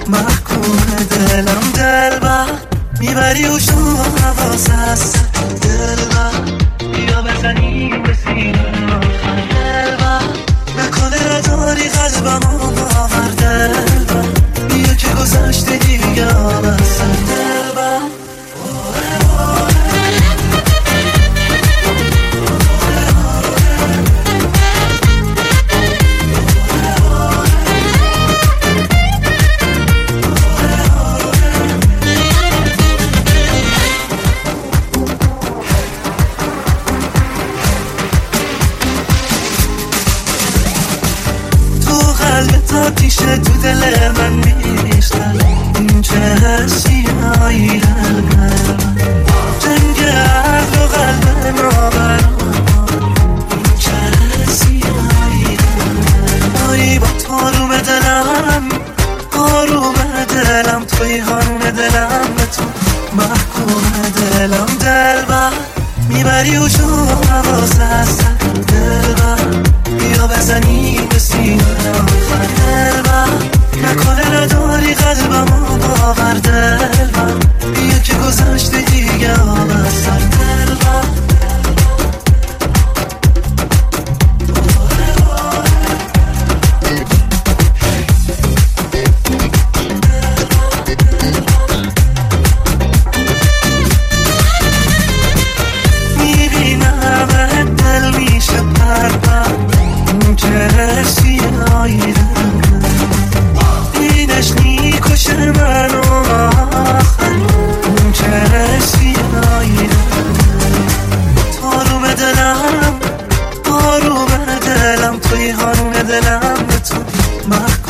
محکوم دلم دلبر میبری و شو حواس هست دلبر بیا بزنی به سینه آخر دلبر نکنه نداری قلبم و باور دلبر بیا که گذشته دیگه آبست دلبر آتیشه تو دل من میشتن این چه حسی هایی قلبم جنگ عقل و قلب نابرام این چه حسی هایی قلبم آی با تاروم دلم آروم دلم توی هارون دلم به تو محکوم دلم دلبر میبری و شو حواس هست دلبر بیا بزنی به سینه آخر دلبر نکنه نداری قلبم و باور دلبر بیا که گذشته دیگه آب از سر دلبر میبینم دل میشه پرپر چه حسی هایی اینش نیکشه من و آخر چه حسی هایی تاروم دلم توی هارون دلم به تو